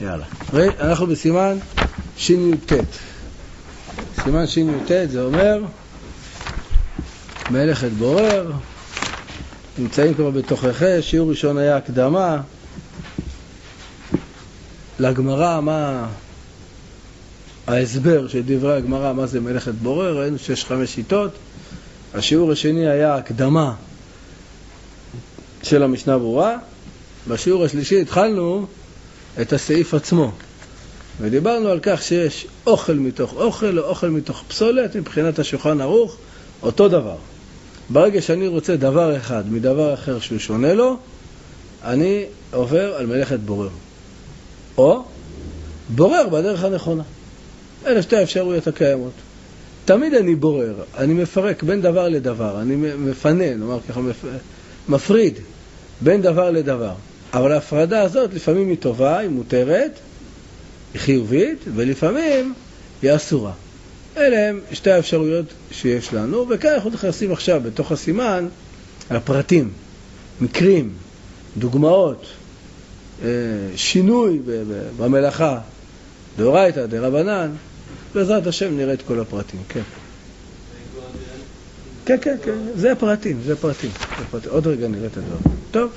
יאללה. אנחנו בסימן שי"ט. סימן שי"ט זה אומר מלאכת בורר. נמצאים כבר בתוככי. שיעור ראשון היה הקדמה לגמרא, מה ההסבר של דברי הגמרא, מה זה מלאכת בורר. ראינו 6-5 שיטות. השיעור השני היה הקדמה של המשנה ברורה. בשיעור השלישי התחלנו את הסעיף עצמו, ודיברנו על כך שיש אוכל מתוך אוכל או אוכל מתוך פסולת. מבחינת השולחן ערוך אותו דבר. ברגע שאני רוצה דבר אחד מדבר אחר שהוא שונה לו, אני עובר על מלאכת בורר, או בורר בדרך הנכונה. אלה שתי האפשרויות הקיימות. תמיד אני בורר, אני מפרק בין דבר לדבר, אני מפנן, אומר ככה, מפריד בין דבר לדבר. אבל ההפרדה הזאת לפעמים היא טובה, היא מותרת, היא חיובית, ולפעמים היא אסורה. אלה הם שתי האפשרויות שיש לנו, וכאן אנחנו נכנסים עכשיו בתוך הסימן לפרטים, מקרים, דוגמאות, שינוי במלאכה, דאורייתא, דרבנן. בעזרת השם נראה את כל הפרטים. כן. כן, כן, כן. זה הפרטים, זה פרטים. עוד רגע נראה את הדבר. טוב.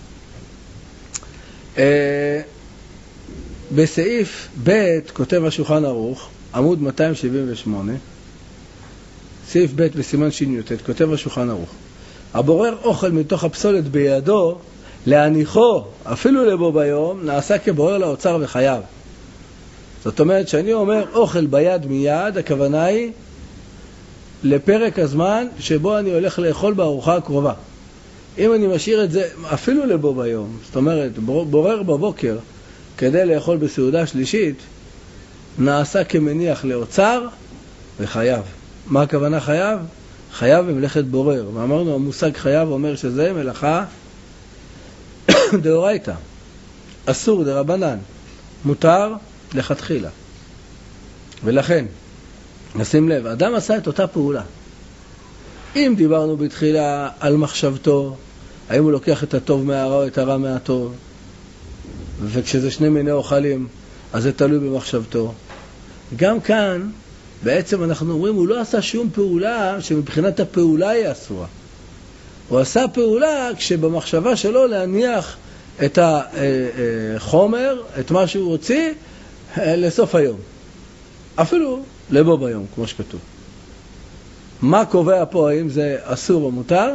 בסעיף ב' כותב השולחן ערוך, עמוד 278, סעיף ב' בסימן שי"ט, כותב השולחן ערוך: הבורר אוכל מתוך הפסולת בידו, להניחו אפילו לבו ביום, נעשה כבורר לאוצר וחייב. זאת אומרת, שאני אומר אוכל ביד מיד, הכוונה היא לפרק הזמן שבו אני הולך לאכול בארוחה הקרובה. אם אני משאיר את זה אפילו לבו ביום, זאת אומרת בורר בבוקר כדי לאכול בסעודה שלישית, נעשה כמניח לאוצר וחייב. מה הכוונה חייב? חייב במלאכת בורר. ואמרנו, המושג חייב אומר שזה מלאכה דאורייתא, אסור דרבנן, מותר לכתחילה. ולכן נשים לב, אדם עשה את אותה פעולה. אם דיברנו בתחילה על מחשבתו, האם הוא לוקח את הטוב מהרע או את הרע מהטוב, וכשזה שני מיני אוכלים אז זה תלוי במחשבתו. גם כאן בעצם אנחנו אומרים, הוא לא עשה שום פעולה שמבחינת הפעולה היא אסורה. הוא עשה פעולה כשבמחשבה שלו להניח את החומר, את מה שהוא הוציא, לסוף היום, אפילו לבו ביום, כמו שכתוב. מה קובע פה, האם זה אסור או מותר?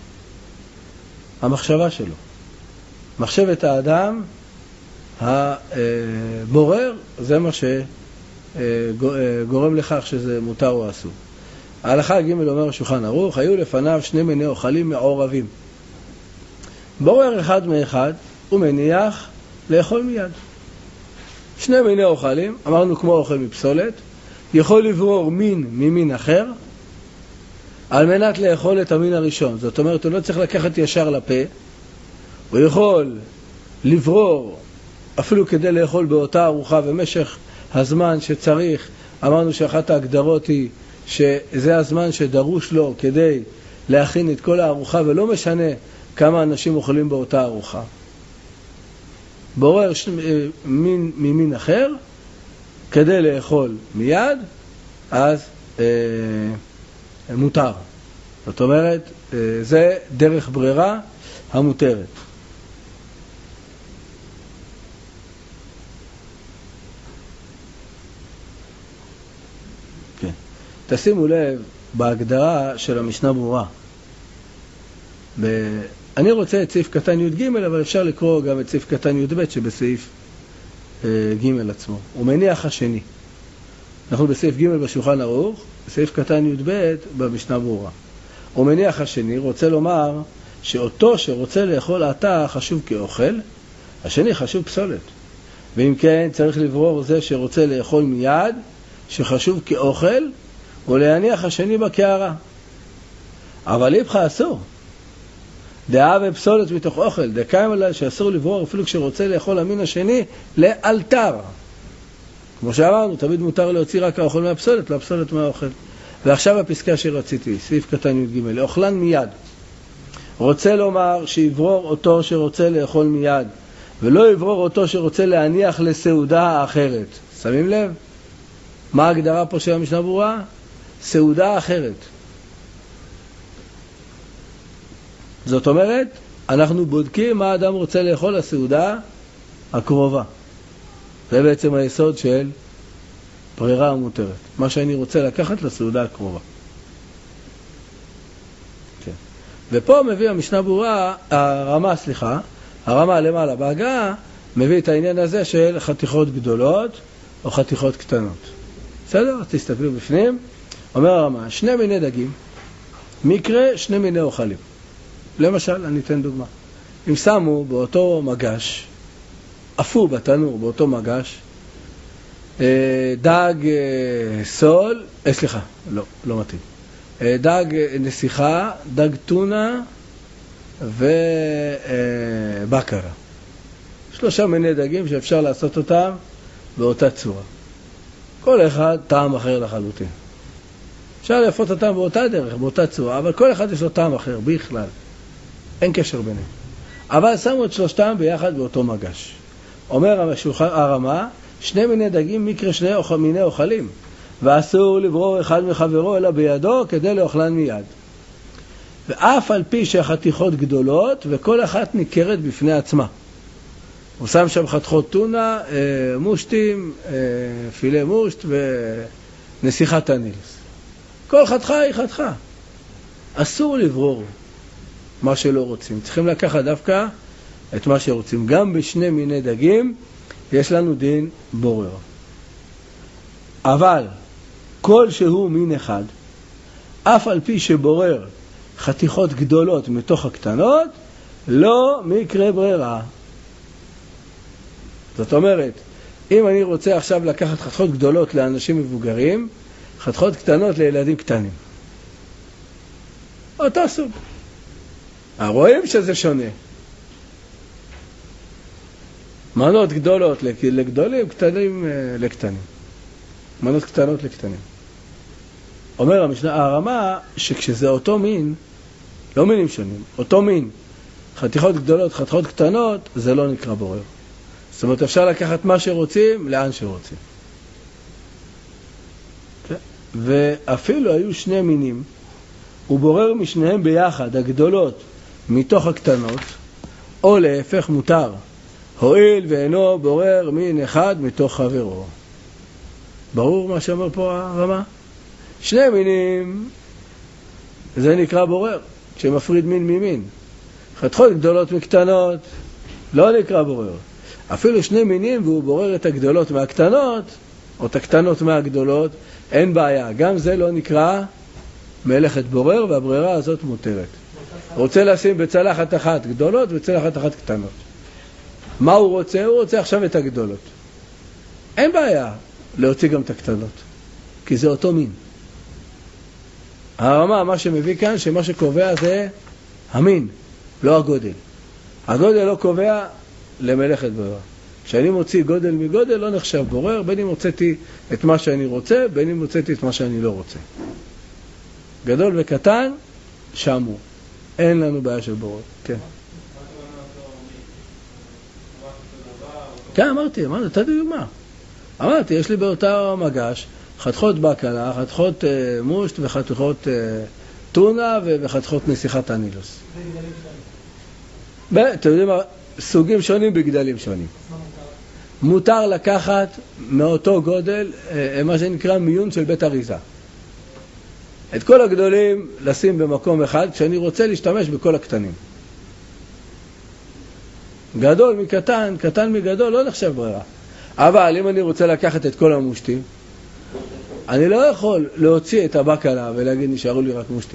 המחשבה שלו. מחשבת האדם הבורר, זה מה שגורם לכך שזה מותר או אסור. ההלכה ג' אומר השולחן ערוך, היו לפניו שני מיני אוכלים מעורבים. בורר אחד מאחד הוא מניח לאכול מיד. שני מיני אוכלים, אמרנו כמו אוכל מפסולת, יכול לברור מין ממין אחר על מנת לאכול את המין הראשון. זאת אומרת, הוא לא צריך לקחת ישר לפה, הוא יכול לברור אפילו כדי לאכול באותה ארוחה במשך הזמן שצריך. אמרנו שאחת ההגדרות היא שזה הזמן שדרוש לו כדי להכין את כל הארוחה, ולא משנה כמה אנשים אוכלים באותה ארוחה. בורר מין ממין אחר כדי לאכול מיד, אז מותר. זאת אומרת, זה דרך ברירה המותרת. כן. תשימו לב בהגדרה של המשנה ברורה. אני רוצה את סעיף קטן י"ג, אבל אפשר לקרוא גם את סעיף קטן י"ב שבסעיף ג' עצמו. הוא מניח השני. אנחנו בסעיף ג' בשולחן ערוך, בסעיף קטן י"ב במשנה ברורה. הוא מניח השני, רוצה לומר שאותו שרוצה לאכול עתה חשוב כאוכל, השני חשוב פסולת. ואם כן, צריך לברור זה שרוצה לאכול מיד, שחשוב כאוכל, ולהניח השני בקערה. אבל איפך אסור. דעה ופסולת מתוך אוכל, דקיים עליי שאסור לברור אפילו כשרוצה לאכול המין השני לאלתר. כמו שאמרנו, תמיד מותר להוציא רק האוכל מהפסולת, לא הפסולת מהאוכל. ועכשיו הפסקה שרציתי, סעיף קטן י"ג, לאוכלן מיד. רוצה לומר שיברור אותו שרוצה לאכול מיד, ולא יברור אותו שרוצה להניח לסעודה אחרת. שמים לב? מה ההגדרה פה של המשנה ברורה? סעודה אחרת. זאת אומרת, אנחנו בודקים מה האדם רוצה לאכול לסעודה הקרובה. זה בעצם היסוד של ברירה המותרת. מה שאני רוצה לקחת לסעודה הקרובה. כן. ופה מביא המשנה ברורה, הרמה למעלה בהגעה, מביא את העניין הזה של חתיכות גדולות או חתיכות קטנות. בסדר? אז תסתכלו בפנים. אומר הרמה, 2 מיני דגים, מקרה 2 מיני אוכלים. למשל, אני אתן דוגמה. אם שמו באותו מגש, אפו בתנור באותו מגש, דג סול, לא מתאים. דג נסיכה, דג טונה ובקרה. 3 מיני דגים שאפשר לעשות אותם באותה צורה. כל אחד טעם אחר לחלוטין. אפשר לאפות אותם באותה דרך, באותה צורה, אבל כל אחד יש לו טעם אחר, בכלל. אין קשר ביניהם. אבל שמו את 3 ביחד באותו מגש. אומר הרמה, 2 מיני דגים מקרה 2 מיני אוכלים, ואסור לברור אחד מחברו אלא בידו כדי לאוכלן מיד. ואף על פי שהחתיכות גדולות וכל אחת ניכרת בפני עצמה. הוא שם שם חתיכות טונה, מושטים, פילה מושט ונסיכת הנילס. כל חתיכה היא חתיכה. אסור לברור מה שלא רוצים. צריכים לקחת דווקא את מה שרוצים. גם ב2 מיני דגים יש לנו דין בורר. אבל כל שהוא מין אחד, אף על פי שבורר חתיכות גדולות מתוך הקטנות, לא מקרה ברירה. זאת אומרת, אם אני רוצה עכשיו לקחת חתיכות גדולות לאנשים מבוגרים, חתיכות קטנות לילדים קטנים. אותו סוג. רואים שזה שונה. מנות גדולות לגדולים, קטנים לקטנים. מנות קטנות לקטנים. אומר הרמה שכשזה אותו מין, לא מינים שונים, אותו מין, חתיכות גדולות, חתיכות קטנות, זה לא נקרא בורר. זאת אומרת, אפשר לקחת מה שרוצים, לאן שרוצים. ואפילו היו 2 מינים, הוא בורר משניהם ביחד, הגדולות מתוך הקטנות, או להפך מותר, הועיל ואינו בורר מין אחד מתוך חברו. ברור מה שאומר פה הרמה? 2 מינים, זה נקרא בורר, שמפריד מין ממין. חתיכות גדולות מקטנות, לא נקרא בורר. אפילו 2 מינים והוא בורר את הגדולות מהקטנות, או את הקטנות מהגדולות, אין בעיה. גם זה לא נקרא מלאכת בורר, והברירה הזאת מותרת. רוצה לשים בצלחת אחת גדולות ובצלחת אחת קטנות. מה הוא רוצה? הוא רוצה עכשיו את הגדולות. אין בעיה להוציא גם את הקטנות, כי זה אותו מין. הרמה, מה שמביא כאן, שמה שקובע זה המין, לא הגודל. הגודל לא קובע למלאכת ברירה. כשאני מוציא גודל מגודל לא נחשב בורר, בין אם הוצאתי את מה שאני רוצה, בין אם הוצאתי את מה שאני לא רוצה. גדול וקטן, שמו. אין לנו בעיה של בורר. כן. כן, אמרתי, אתה דוגמה. אמרתי, יש לי באותה מגש חתיכות בקלה, חתיכות מושט וחתיכות טונה וחתיכות נסיכת הנילוס. אתם יודעים מה? סוגים שונים בגדלים שונים. מותר לקחת מאותו גודל, מה שנקרא מיון של בית אריזה. את כל הגדולים לשים במקום אחד, כשאני רוצה להשתמש בכל הקטנים. גדול מקטן, קטן מגדול, לא נחשב ברירה. אבל אם אני רוצה לקחת את כל המושטים, אני לא יכול להוציא את הבקלה ולהגיד נשארו לי רק מושטים.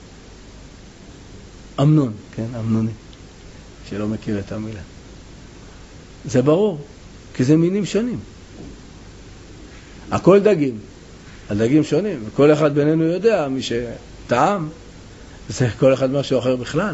אמנון, כן, אמנוני, שלא מכיר את המילה. זה ברור, כי זה מינים שונים. הכל דגים, הדגים שונים, וכל אחד בינינו יודע, מי שטעם, זה כל אחד משהו אחר בכלל.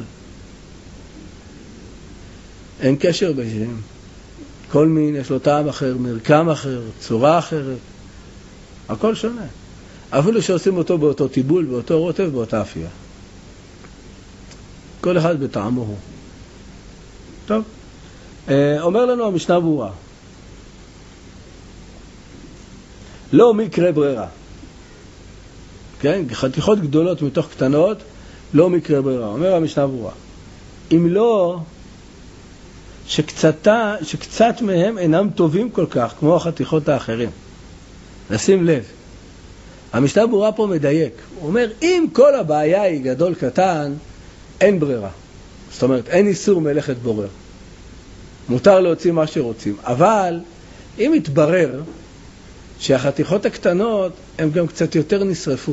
אין קשר ביניהם. כל מין יש לו טעם אחר, מרקם אחר, צורה אחרת. הכל שונה. אפילו שעושים אותו באותו טיבול, באותו רוטב, באותה אפייה. כל אחד בטעמו הוא. טוב. אומר לנו המשנה ברורה, לא מקרה ברירה. כן? חתיכות גדולות מתוך קטנות, לא מקרה ברירה. אומר המשנה ברורה, אם לא שקצת מהם אינם טובים כל כך, כמו החתיכות האחרים. נשים לב. המשנה ברורה פה מדייק. הוא אומר, אם כל הבעיה היא גדול קטן, אין ברירה. זאת אומרת, אין איסור מלאכת בורר. מותר להוציא מה שרוצים. אבל אם יתברר שהחתיכות הקטנות הן גם קצת יותר נשרפו.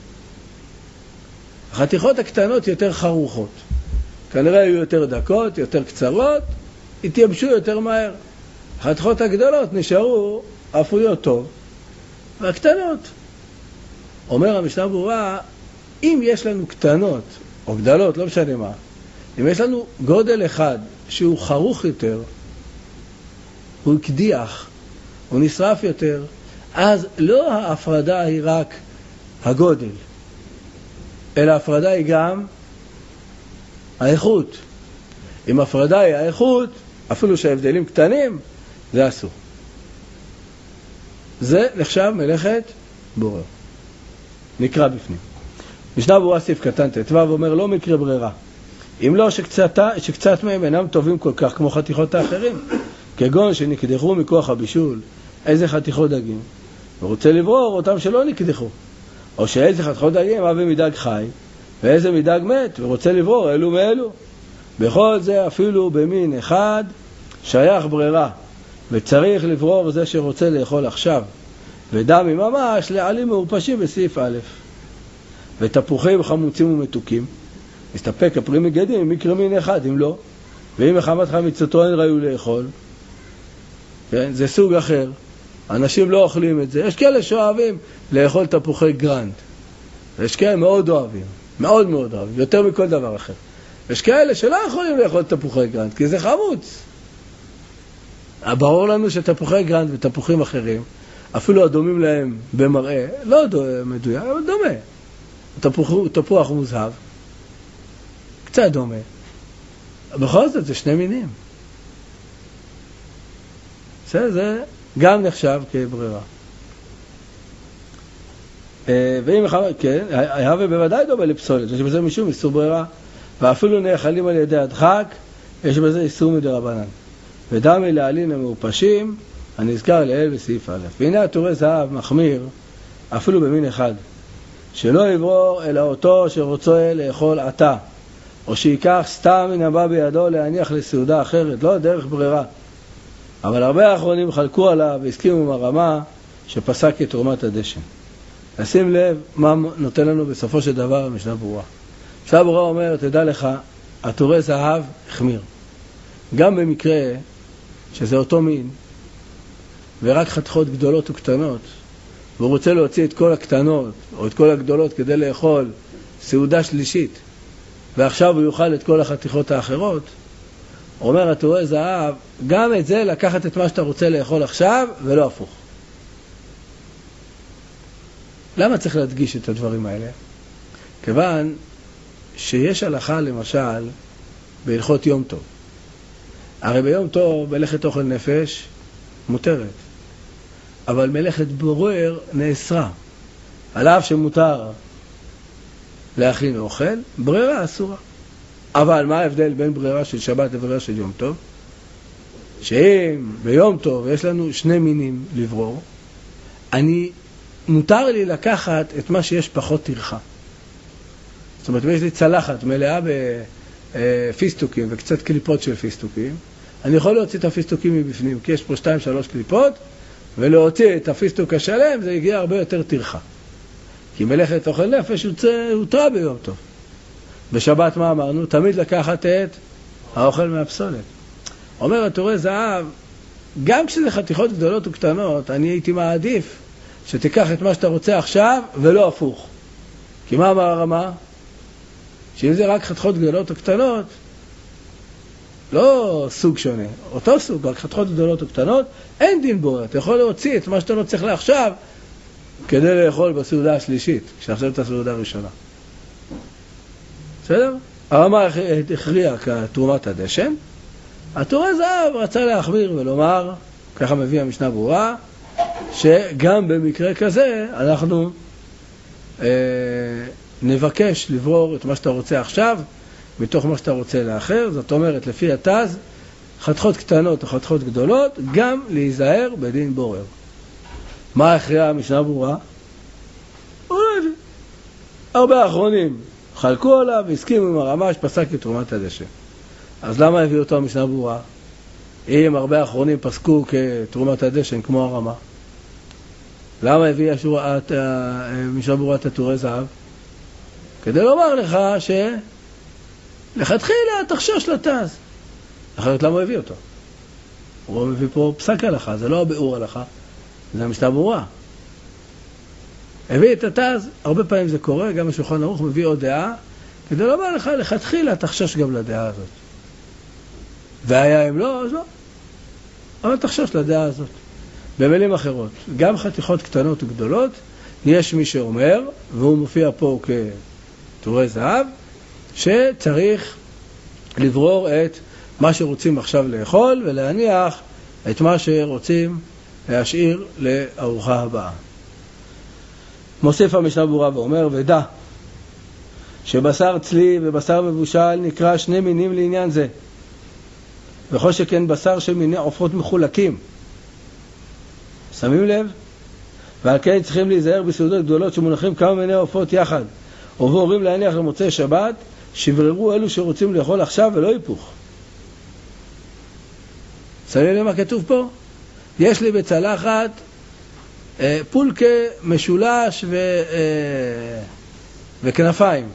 החתיכות הקטנות יותר חרוכות. כנראה היו יותר דקות, יותר קצרות, התייבשו יותר מהר. החתיכות הגדולות נשארו אפויות טוב, והקטנות. אומר המשנה ברורה, אם יש לנו קטנות או גדלות, לא משנה מה, אם יש לנו גודל אחד שהוא חרוך יותר, הוא הקדיח, הוא נשרף יותר, אז לא ההפרדה היא רק הגודל, אלא ההפרדה היא גם האיכות. אם ההפרדה היא האיכות, אפילו שההבדלים קטנים, זה אסור. זה נחשב מלאכת בורר. נקרא בפנים. משנה ברורה סעיף קטן ט"ו אומר לא מקרה ברירה. אם לא שקצת מהם אינם טובים כל כך כמו חתיכות האחרים, כגון שנקדחו מכוח הבישול, איזה חתיכות דגים, ורוצה לברור אותם שלא נקדחו. או שאיזה חתיכות דגים אבי מדג חי, ואיזה מדג מת, ורוצה לברור אלו מאלו. בכל זה אפילו במין אחד שייך ברירה, וצריך לברור זה שרוצה לאכול עכשיו, ודמי ממש לעלים מעורפשים בסעיף א'. ותפוחים חמוצים ומתוקים, מסתפק הפרי מגדים אם יקרה מין אחד, אם לא. ואם מחמת חמיצתו אין ראוי לאכול, כן? זה סוג אחר. אנשים לא אוכלים את זה. יש כאלה שאוהבים לאכול תפוחי גרנד. יש כאלה מאוד אוהבים. מאוד מאוד אוהבים. יותר מכל דבר אחר. יש כאלה שלא יכולים לאכול תפוחי גרנד, כי זה חמוץ. ברור לנו שתפוחי גרנד ותפוחים אחרים, אפילו הדומים להם במראה, לא מדויק, אבל דומה. תפוח מוזהב, קצת דומה. בכל זאת זה שני מינים. זה גם נחשב כברירה. ואם כן, היה בוודאי דומה לפסולת, יש בזה משום איסור ברירה, ואפילו נאכלים על ידי הדחק, יש בזה איסור מדרבנן. ודמי לעלין המעופשים, הנזכר לאל בסעיף א'. והנה התורי זהב מחמיר, אפילו במין אחד, שלא יברור אלא אותו שרוצה לאכול עתה, או שיקח סתם מן הבא בידו להניח לסעודה אחרת, לא דרך ברירה. אבל הרבה האחרונים חלקו עליו והסכימו עם הרמה שפסק את תרומת הדשן. נשים לב מה נותן לנו בסופו של דבר המשנה ברורה. המשנה ברורה אומר, תדע לך, התורי זהב החמיר. גם במקרה שזה אותו מין, ורק חתיכות גדולות וקטנות, והוא רוצה להוציא את כל הקטנות או את כל הגדולות כדי לאכול סעודה שלישית, ועכשיו הוא יאכל את כל החתיכות האחרות, אומר התורי זהב, גם את זה לקחת את מה שאתה רוצה לאכול עכשיו ולא הפוך. למה צריך להדגיש את הדברים האלה? כיוון שיש הלכה למשל בהלכות יום טוב. הרי ביום טוב מלאכת אוכל נפש מותרת, אבל מלאכת בורר נאסרה. על אף שמותר להכין אוכל, ברירה אסורה. אבל מה ההבדל בין ברירה של שבת לברירה של יום טוב? שאם ביום טוב יש לנו שני מינים לברור, מותר לי לקחת את מה שיש פחות טרחה. זאת אומרת, אם יש לי צלחת מלאה בפיסטוקים וקצת קליפות של פיסטוקים, אני יכול להוציא את הפיסטוקים מבפנים, כי יש פה 2-3 קליפות, ולהוציא את הפיסטוק השלם זה יגיע הרבה יותר טרחה. כי מלאכת אוכל נפש הותרה ביום טוב. בשבת מה אמרנו? תמיד לקחת את האוכל מהפסולת. אומר התורי זהב, גם כשזה חתיכות גדולות וקטנות, אני הייתי מעדיף שתיקח את מה שאתה רוצה עכשיו ולא הפוך. כי מה אמר הרמה? שאם זה רק חתיכות גדולות וקטנות, לא סוג שונה, אותו סוג, רק חתיכות גדולות וקטנות, אין דין בורר. אתה יכול להוציא את מה שאתה לא צריך לעכשיו כדי לאכול בסעודה השלישית, כשעכשיו את הסעודה הראשונה. בסדר? הרמה הכריע כתרומת הדשן, הטורי זהב רצה להחמיר ולומר, ככה מביא המשנה ברורה, שגם במקרה כזה אנחנו נבקש לברור את מה שאתה רוצה עכשיו מתוך מה שאתה רוצה לאחר. זאת אומרת, לפי התז, חתכות קטנות או חתכות גדולות, גם להיזהר בדין בורר. מה הכריעה המשנה ברורה? הוא לא הביא. הרבה האחרונים חלקו עליו והסכימו עם הרמ"ש, פסק את תרומת הדשא. אז למה הביא אותו המשנה ברורה? אם הרבה האחרונים פסקו כתרומת הדשא כמו הרמה, למה הביא המשנה ברורה את הטורי זהב? כדי לומר לך שלכתחילה תחשוש לתז. אחרת למה הוא הביא אותו? הוא מביא פה פסק הלכה, זה לא הביאור הלכה, זה המשנה ברורה. הביא את התז, הרבה פעמים זה קורה, גם השולחן ערוך מביא עוד דעה, כדי לומר לך, לכתחילה תחשוש גם לדעה הזאת. והיה אם לא, אז לא. אבל תחשוש לדעה הזאת. במילים אחרות, גם חתיכות קטנות וגדולות, יש מי שאומר, והוא מופיע פה כטורי זהב, שצריך לברור את מה שרוצים עכשיו לאכול, ולהניח את מה שרוצים להשאיר לארוחה הבאה. מוסיף המשנה ברורה ואומר, ודע שבשר צלי ובשר מבושל נקרא שני מינים לעניין זה, וכל שכן בשר של מיני עופות מחולקים. שמים לב? ועל כן צריכים להיזהר בסעודות גדולות שמונחים כמה מיני עופות יחד, ובאורים להניח למוצאי שבת, שבררו אלו שרוצים לאכול עכשיו ולא היפוך. שמים לב מה כתוב פה? יש לי בצלחת פולקה משולש וכנפיים.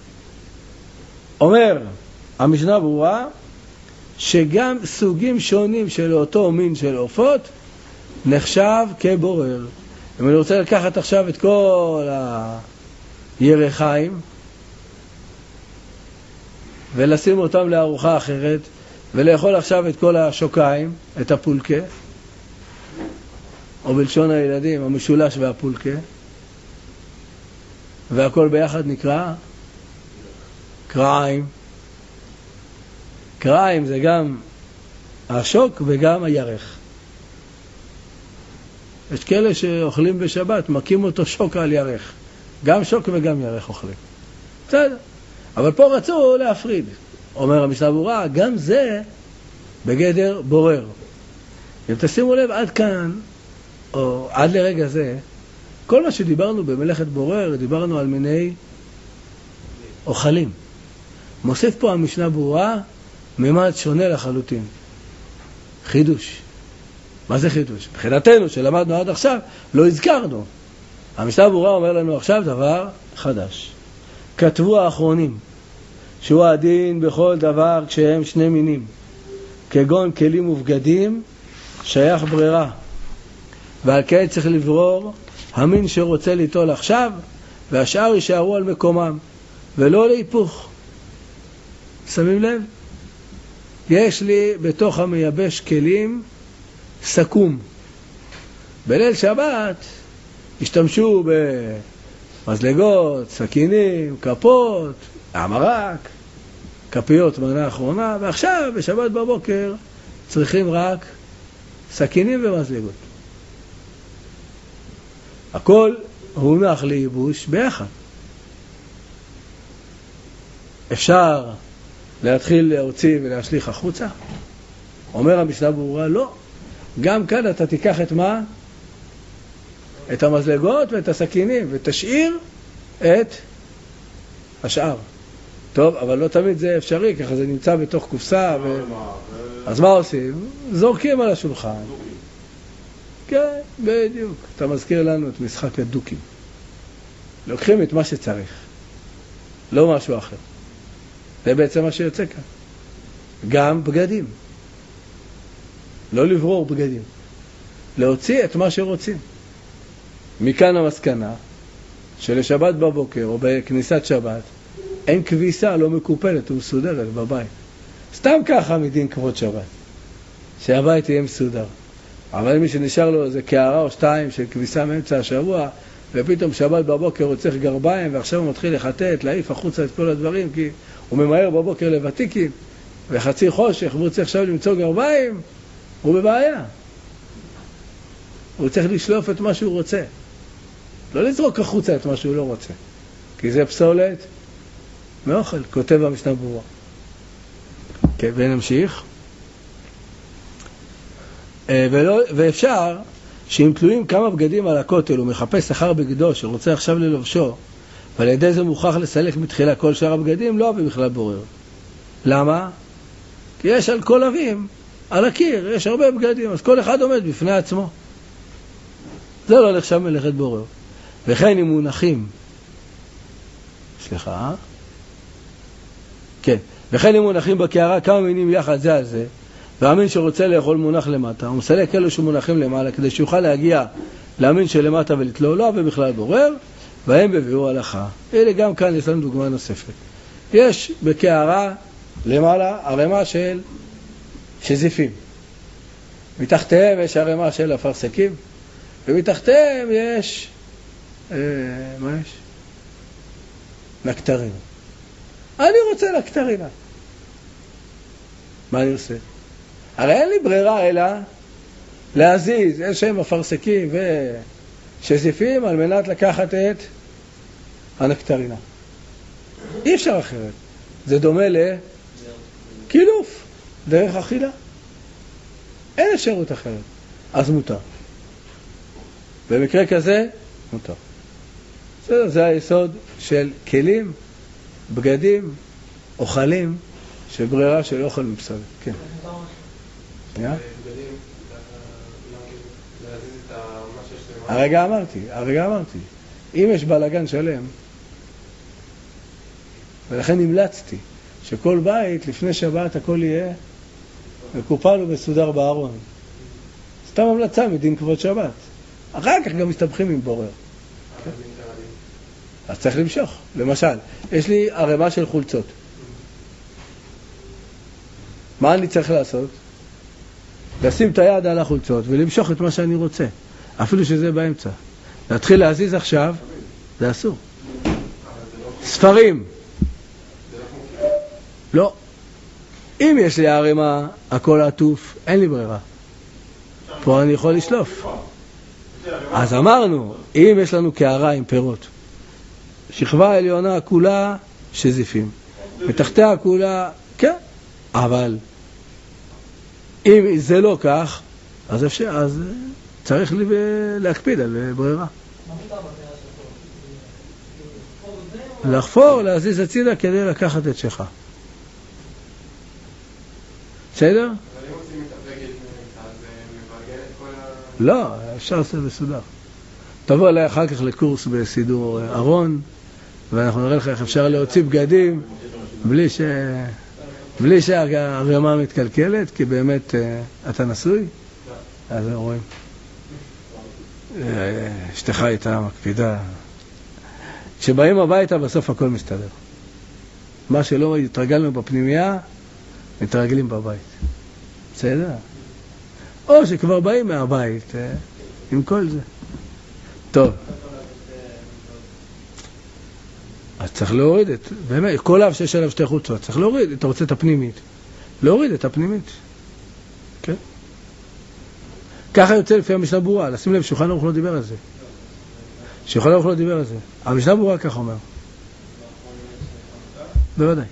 אומר המשנה ברורה שגם סוגים שונים של אותו מין של עופות נחשב כבורר. אם אני רוצה לקחת עכשיו את כל הירחיים ולשים אותם לארוחה אחרת ולאכול עכשיו את כל השוקיים, את הפולקה, או בלשון הילדים המשולש והפולקה, והכל ביחד נקרא קרעיים. קרעיים זה גם השוק וגם הירך. יש כאלה שאוכלים בשבת, מקים אותו שוק על ירך. גם שוק וגם ירך אוכלים. בסדר. אבל פה רצו להפריד. אומר המשנה ברורה, גם זה בגדר בורר. אם תשימו לב עד כאן, או עד לרגע זה, כל מה שדיברנו במלאכת בורר, דיברנו על מיני אוכלים. מוסיף פה המשנה ברורה, ממד שונה לחלוטין. חידוש. מה זה חידוש? מבחינתנו שלמדנו עד עכשיו, לא הזכרנו. המשנה ברורה אומר לנו עכשיו דבר חדש. כתבו האחרונים, שהוא הדין בכל דבר כשהם שני מינים, כגון כלים ובגדים, שייך ברירה. ועל כן צריך לברור המין שרוצה ליטול עכשיו, והשאר יישארו על מקומם, ולא להיפוך. שמים לב? יש לי בתוך המייבש כלים סכום. בליל שבת השתמשו במזלגות, סכינים, כפות, המרק, כפיות מנה אחרונה, ועכשיו בשבת בבוקר צריכים רק סכינים ומזלגות. הכל הונח לייבוש ביחד. אפשר להתחיל להוציא ולהשליך החוצה? אומר המשנה ברורה, לא. גם כאן אתה תיקח את מה? את המזלגות ואת הסכינים, ותשאיר את השאר. טוב, אבל לא תמיד זה אפשרי, ככה זה נמצא בתוך קופסה. אז מה עושים? זורקים על השולחן. כן, בדיוק. אתה מזכיר לנו את משחק הדוקים. לוקחים את מה שצריך, לא משהו אחר. זה בעצם מה שיוצא כאן. גם בגדים. לא לברור בגדים. להוציא את מה שרוצים. מכאן המסקנה שלשבת בבוקר או בכניסת שבת אין כביסה לא מקופלת ומסודרת בבית. סתם ככה מדין כבוד שבת. שהבית יהיה מסודר. אבל מי שנשאר לו איזה קערה או שתיים של כביסה מאמצע השבוע, ופתאום שבת בבוקר הוא צריך גרביים, ועכשיו הוא מתחיל לחטט, להעיף החוצה את כל הדברים, כי הוא ממהר בבוקר לוותיקים, וחצי חושך, והוא צריך עכשיו למצוא גרביים, הוא בבעיה. הוא צריך לשלוף את מה שהוא רוצה. לא לזרוק החוצה את מה שהוא לא רוצה. כי זה פסולת מאוכל, כותב במשנה ברורה. כן, ונמשיך. ואפשר שאם תלויים כמה בגדים על הכותל, הוא מחפש אחר בגדו שרוצה עכשיו ללובשו, ועל ידי זה מוכרח לסלק מתחילה כל שאר הבגדים, לא אבי בכלל בורר. למה? כי יש על כל אבים, על הקיר, יש הרבה בגדים, אז כל אחד עומד בפני עצמו. זה לא נחשב מלאכת בורר. וכן אם מונחים, סליחה, כן, וכן אם מונחים בקערה כמה מינים יחד זה על זה, והמין שרוצה לאכול מונח למטה, הוא מסלק אלו שמונחים למעלה, כדי שיוכל להגיע להמין שלמטה ולתלו, לא אבי בכלל בורר, והם בביאור הלכה. אלה גם כאן יש לנו דוגמה נוספת. יש בקערה למעלה ערימה של שזיפים. מתחתיהם יש ערימה של אפרסקים, ומתחתיהם יש, מה יש? נקטרינה. אני רוצה נקטרינה. מה אני עושה? הרי אין לי ברירה אלא להזיז איזשהם אפרסקים ושזיפים על מנת לקחת את הנקטרינה. אי אפשר אחרת. זה דומה לקילוף, דרך אכילה. אין אפשרות אחרת. אז מותר. במקרה כזה, מותר. זה היסוד של כלים, בגדים, אוכלים, של ברירה של אוכל מפסולת. כן. שנייה? הרגע אמרתי. אם יש בלגן שלם, ולכן המלצתי שכל בית לפני שבת הכל יהיה מקופל ומסודר בארון. סתם המלצה מדין כבוד שבת. אחר כך גם מסתבכים עם בורר. אז צריך למשוך. למשל, יש לי ערימה של חולצות. מה אני צריך לעשות? לשים את היד על החולצות ולמשוך את מה שאני רוצה. אפילו שזה באמצע. להתחיל להזיז עכשיו, זה אסור. ספרים. לא. אם יש לי ערימה, הכל עטוף, אין לי ברירה. פה אני יכול לשלוף. אז אמרנו, אם יש לנו קערה עם פירות, שכבה העליונה כולה שזיפים, מתחתיה כולה, כן, אבל אם זה לא כך, אז אפשר, אז צריך להקפיד על ברירה. לחפור, להזיז הצידה כדי לקחת את שלך. בסדר? אבל אם עושים את הבגד אז מברגל את כל לא, אפשר לעשות מסודר. תבוא אליי אחר כך לקורס בסידור ארון, ואנחנו נראה לך איך אפשר להוציא בגדים בלי שהרמה מתקלקלת, כי באמת אתה נשוי, אז רואים. אשתך הייתה מקפידה. כשבאים הביתה בסוף הכל מסתדר. מה שלא התרגלנו בפנימיה, מתרגלים בבית. בסדר? או שכבר באים מהבית עם כל זה. טוב. אז צריך להוריד את, באמת, כל אב שיש עליו שתי חוצות, צריך להוריד, אתה רוצה את הפנימית. להוריד את הפנימית. כן? ככה יוצא לפי המשנה ברורה, לשים לב, שולחן ערוך לא דיבר על זה. שולחן ערוך לא דיבר על זה. המשנה ברורה כך אומר. בוודאי.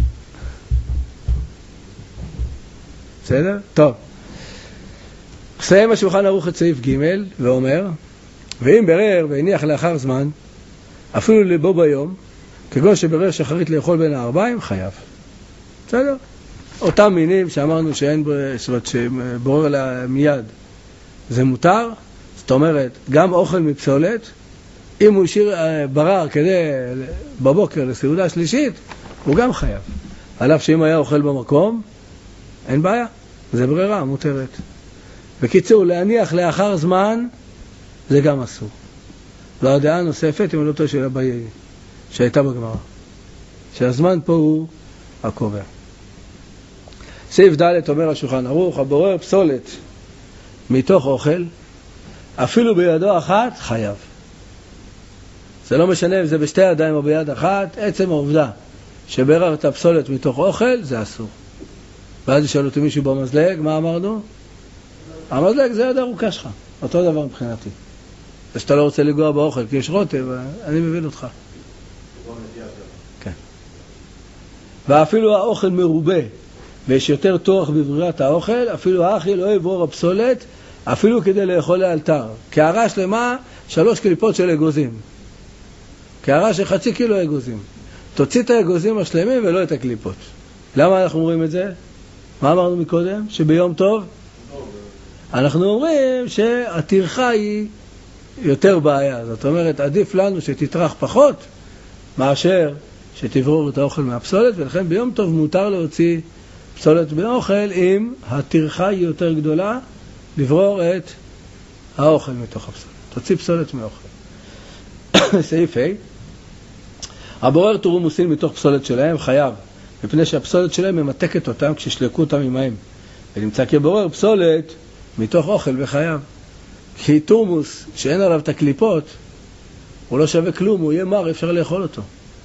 בסדר? טוב. מסיים השולחן ערוך את סעיף ג' ואומר, ואם ברר והניח לאחר זמן, אפילו לבו ביום, כגון שברר שחרית לאכול בין הארבעים, חייב. בסדר? אותם מינים שאמרנו שאין שבורר לה מיד, זה מותר. זאת אומרת, גם אוכל מפסולת, אם הוא השאיר ברר כדי בבוקר לסעודה שלישית, הוא גם חייב. על אף שאם היה אוכל במקום, אין בעיה. זה ברירה, מותרת. בקיצור, להניח לאחר זמן, זה גם אסור. זו הדעה נוספת, אם לא טועה של אביי, שהייתה בגמרא. שהזמן פה הוא הקובע. סעיף ד' אומר השולחן ערוך, הבורר פסולת מתוך אוכל, אפילו בידו אחת, חייב. זה לא משנה אם זה בשתי ידיים או ביד אחת, עצם העובדה שברר את הפסולת מתוך אוכל, זה אסור. ואז ישאל אותי מישהו במזלג, מה אמרנו? המזלג זה יד ארוכה שלך, אותו דבר מבחינתי. זה שאתה לא רוצה לגוע באוכל, כי יש רוטב, אני מבין אותך. כן. ואפילו האוכל מרובה, ויש יותר תורך בברירת האוכל, אפילו האכיל לא יבור הפסולת, אפילו כדי לאכול לאלתר. קערה שלמה, 3 קליפות של אגוזים. קערה של 0.5 קילו אגוזים. תוציא את האגוזים השלמים ולא את הקליפות. למה אנחנו אומרים את זה? מה אמרנו מקודם? שביום טוב? אנחנו אומרים שהטרחה היא יותר בעיה. זאת אומרת, עדיף לנו שתטרח פחות מאשר שתברור את האוכל מהפסולת, ולכן ביום טוב מותר להוציא פסולת באוכל אם הטרחה היא יותר גדולה לברור את האוכל מתוך הפסולת. תוציא פסולת מאוכל. סעיף A. הבורר תורמוסין מתוך פסולת שלהם חייב, מפני שהפסולת שלהם ממתקת אותם כששלקו אותם עם מים. ונמצא כבורר פסולת מתוך אוכל וחייב. כי תורמוס שאין עליו את הקליפות, הוא לא שווה כלום, הוא יהיה מר, אפשר לאכול אותו.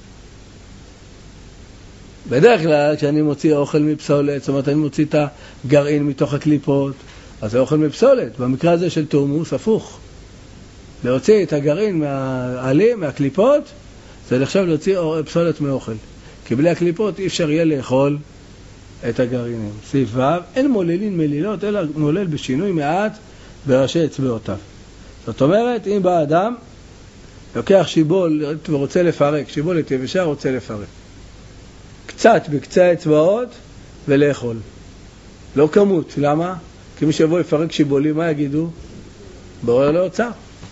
בדרך כלל, כשאני מוציא אוכל מפסולת, זאת אומרת, אני מוציא את הגרעין מתוך הקליפות, אז זה אוכל מפסולת. במקרה הזה של תורמוס, הפוך. להוציא את הגרעין מהעלים, מהקליפות, זה נחשב להוציא פסולת מאוכל. כי בלי הקליפות אי אפשר יהיה לאכול את הגרעינים. סעיף ו', אין מוללין מלילות, אלא מולל בשינוי מעט בראשי אצבעותיו. זאת אומרת, אם בא אדם, לוקח שיבול ורוצה לפרק, שיבולת יבשה רוצה לפרק. קצת בקצה האצבעות ולאכול. לא כמות. למה? כי מי שיבוא לפרק שיבולים, מה יגידו? בורר להוצאה.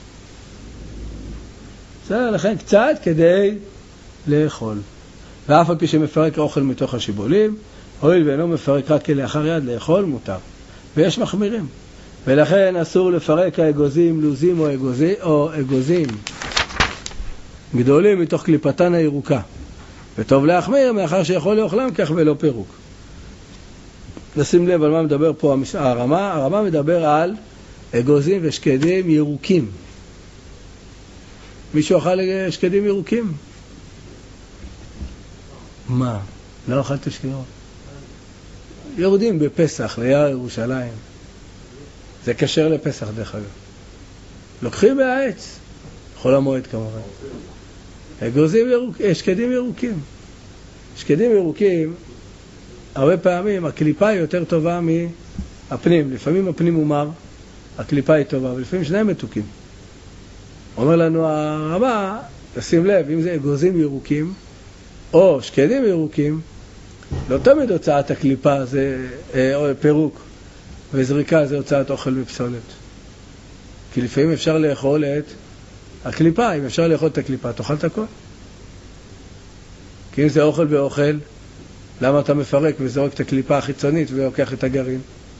בסדר, לכן קצת כדי לאכול. ואף על פי שמפרק האוכל מתוך השיבולים, הואיל ואינו מפרק רק כלאחר יד, לאכול מותר. ויש מחמירים. ולכן אסור לפרק האגוזים, לוזים או אגוזים גדולים מתוך קליפתן הירוקה. וטוב להחמיר מאחר שיכול לאוכלם כך ולא פירוק. נשים לב על מה מדבר פה הרמה. הרמה מדבר על אגוזים ושקדים ירוקים. מישהו אכל שקדים ירוקים? מה? לא אכלת שקדים? יורדים בפסח ליער ירושלים. זה כשר לפסח דרך אגב. לוקחים מהעץ. חול המועד כמובן. שקדים ירוקים. שקדים ירוקים, הרבה פעמים הקליפה היא יותר טובה מהפנים. לפעמים הפנים הוא מר, הקליפה היא טובה, ולפעמים שניהם מתוקים. אומר לנו הרמה, תשים לב, אם זה אגוזים ירוקים או שקדים ירוקים, לא תמיד הוצאת הקליפה זה פירוק, וזריקה זה הוצאת אוכל מפסולת. כי לפעמים אפשר לאכול את הקליפה, אם אפשר לאכול את הקליפה, תאכל את הכל. כי אם זה אוכל באוכל, למה אתה מפרק וזורק את הקליפה החיצונית ולוקח את הגרעין?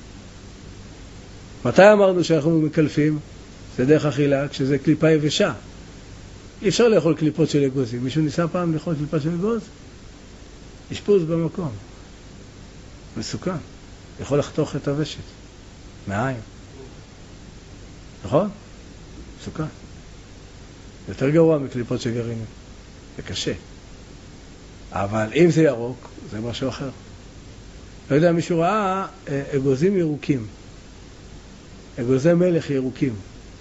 מתי אמרנו שאנחנו מקלפים? זה דרך אכילה, כשזה קליפה יבשה. אי אפשר לאכול קליפות של אגוזים. מישהו ניסה פעם לאכול קליפה של אגוז? אשפוז במקום. מסוכן. יכול לחתוך את הוושת. מהעין. נכון? מסוכן. יותר גרוע מקליפות של גרעינים. זה קשה. אבל אם זה ירוק, זה משהו אחר. לא יודע, מישהו ראה אגוזים ירוקים. אגוזי מלך ירוקים.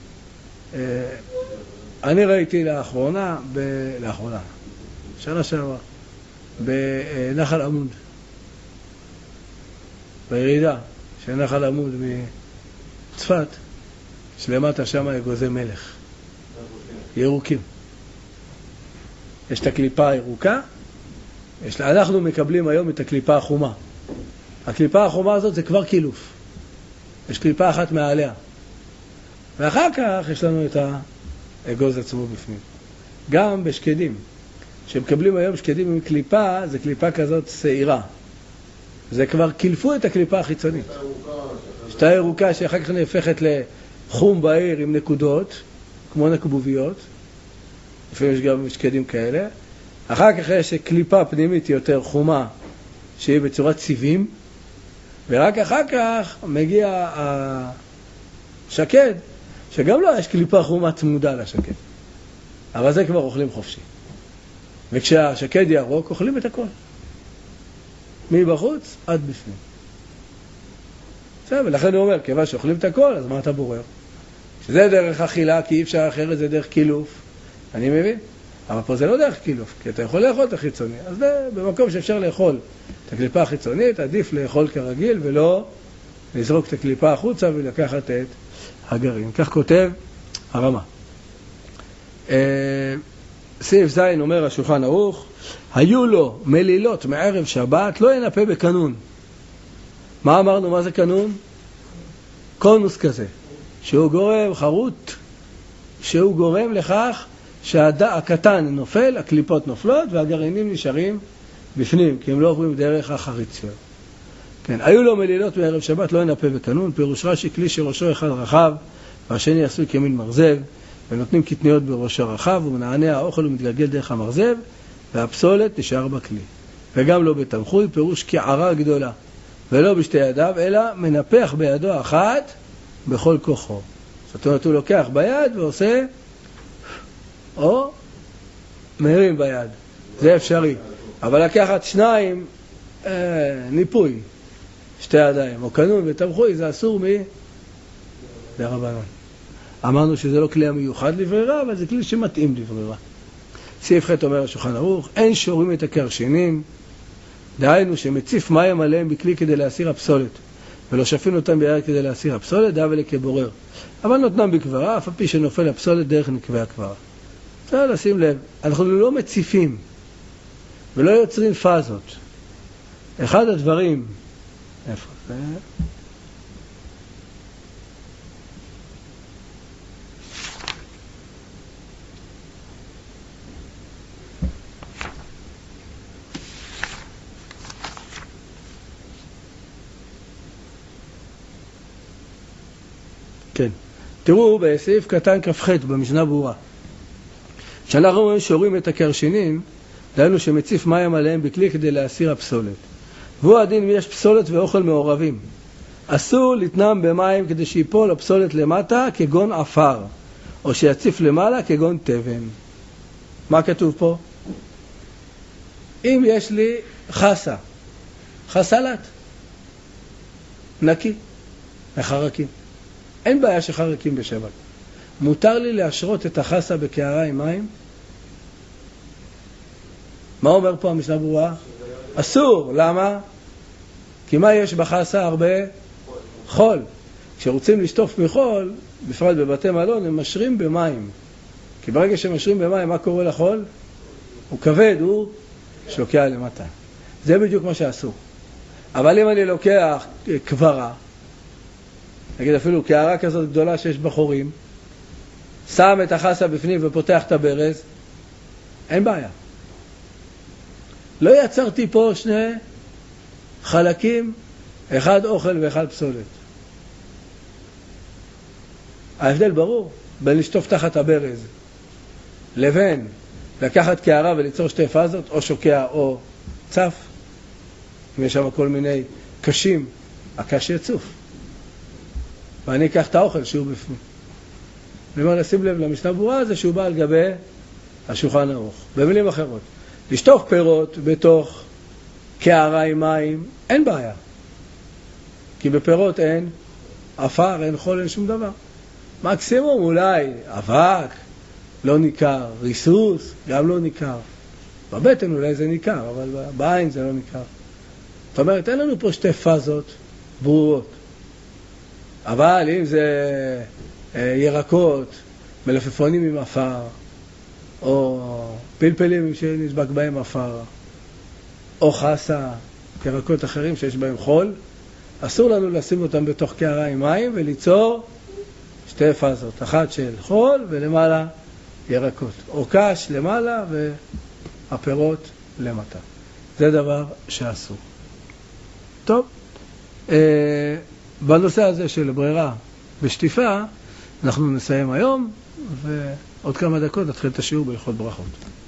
אני ראיתי לאחרונה, שנה שעברה, בנחל עמוד. בירידה של נחל עמוד מצפת, שלמטה שם אגוזי מלך. ירוקים. יש את הקליפה הירוקה, אנחנו מקבלים היום את הקליפה החומה. הקליפה החומה הזאת זה כבר קילוף. יש קליפה אחת מעליה. ואחר כך יש לנו את האגוז עצמו בפנים. גם בשקדים. שמקבלים היום שקדים עם קליפה, זה קליפה כזאת שעירה. זה כבר קילפו את הקליפה החיצונית. שתה ירוקה שאחר כך נהפכת לחום בעיר עם נקודות, כמו נקבוביות. לפעמים יש גם שקדים כאלה. אחר כך יש קליפה פנימית יותר חומה, שהיא בצורת סיבים. ורק אחר כך מגיע השקד, שגם לא יש קליפה חומה צמודה לשקד. אבל זה כבר אוכלים חופשי. וכשהשקד ירוק, אוכלים את הכל. מבחוץ עד בפנים. בסדר, ולכן הוא אומר, כיוון שאוכלים את הכל, אז מה אתה בורר? שזה דרך אכילה, כי אי אפשר אחרת, זה דרך קילוף. אני מבין? אבל פה זה לא דרך קילוף, כי אתה יכול לאכול את החיצוני. אז זה במקום שאפשר לאכול את הקליפה החיצונית, עדיף לאכול כרגיל, ולא לזרוק את הקליפה החוצה ולקחת את הגרעין. כך כותב הרמה. סעיף זין אומר השולחן ערוך, היו לו מלילות מערב שבת, לא ינפה בקנון. מה אמרנו? מה זה קנון? קונוס כזה, שהוא גורם חרוט, שהוא גורם לכך שהקטן נופל, הקליפות נופלות והגרעינים נשארים בפנים, כי הם לא עוברים דרך החריציות. כן, היו לו מלילות מערב שבת, לא ינפה בקנון. פירוש רש"י, כלי שראשו אחד רחב והשני עשוי כמין מרזב, ונותנים קטניות בראש הרחב, ומנענע האוכל ומתגלגל דרך המרזב, והפסולת נשאר בכלי. וגם לא בתמחוי, פירוש קערה גדולה, ולא בשתי ידיו, אלא מנפח בידו אחת בכל כוחו. זאת אומרת, הוא לוקח ביד ועושה, או מרים ביד. זה אפשרי. אבל לקחת שניים, ניפוי, שתי ידיים, או קנון ותמחוי, זה אסור דרבנן. אמרנו שזה לא כלי המיוחד לברירה, אבל זה כלי שמתאים לברירה. סעיף ח' אומר השולחן ערוך, אין שורים את הקרשינים, דהיינו שמציף מים עליהם בכלי כדי להסיר הפסולת, ולא שפין אותם ביד כדי להסיר הפסולת, דאבל כבורר. אבל נותנם בקברה, אף על פי שנופל הפסולת דרך נקבי הקברה. צריך לשים לב, אנחנו לא מציפים, ולא יוצרים פאזות. אחד הדברים, איפה זה? כן. תראו בסעיף קטן כ"ח במשנה ברורה. כשאנחנו שורים את הקרשינים, דהיינו שמציף מים עליהם בכלי כדי להסיר הפסולת. והוא הדין אם יש פסולת ואוכל מעורבים. אסור לתנם במים כדי שיפול הפסולת למטה כגון עפר, או שיציף למעלה כגון תבן. מה כתוב פה? אם יש לי חסלת, נקי, מחרקים. אין בעיה שחרקים בשבת. מותר לי להשרות את החסה בקערה עם מים? מה אומר פה המשנה ברורה? אסור. למה? כי מה יש בחסה? הרבה חול. כשרוצים לשטוף מחול, בפרט בבתי מלון, הם משרים במים. כי ברגע שמשרים במים, מה קורה לחול? הוא כבד, הוא שוקע למטה. זה בדיוק מה שאסור. אבל אם אני לוקח קברה, נגיד אפילו קערה כזאת גדולה שיש בחורים, שם את החסה בפנים ופותח את הברז, אין בעיה. לא יצרתי פה שני חלקים, אחד אוכל ואחד פסולת. ההבדל ברור בין לשטוף תחת הברז לבין לקחת קערה וליצור שתי פאזות, או שוקע או צף. אם יש שם כל מיני קשים, הקש יצוף. ואני אקח את האוכל שהוא בפנים. אני אומר לשים לב למשנה ברורה הזה שהוא בא על גבי השולחן ערוך. במילים אחרות, לשטוף פירות בתוך קערה עם מים, אין בעיה. כי בפירות אין עפר, אין חול, אין שום דבר. מקסימום אולי אבק, לא ניכר, ריסוס, גם לא ניכר. בבטן אולי זה ניכר, אבל בעין זה לא ניכר. זאת אומרת, אין לנו פה שתי פאזות ברורות. אבל אם זה ירקות, מלפפונים עם אפר, או פלפלים שנשבק בהם אפר, או חסה, ירקות אחרים שיש בהם חול, אסור לנו לשים אותם בתוך קערה עם מים וליצור שתי פאזות, אחת של חול ולמעלה ירקות, או קש למעלה והפירות למטה. זה דבר שאסור. טוב, בנושא הזה של ברירה ושטיפה אנחנו נסיים היום, ועוד כמה דקות נתחיל את השיעור בהלכות ברכות.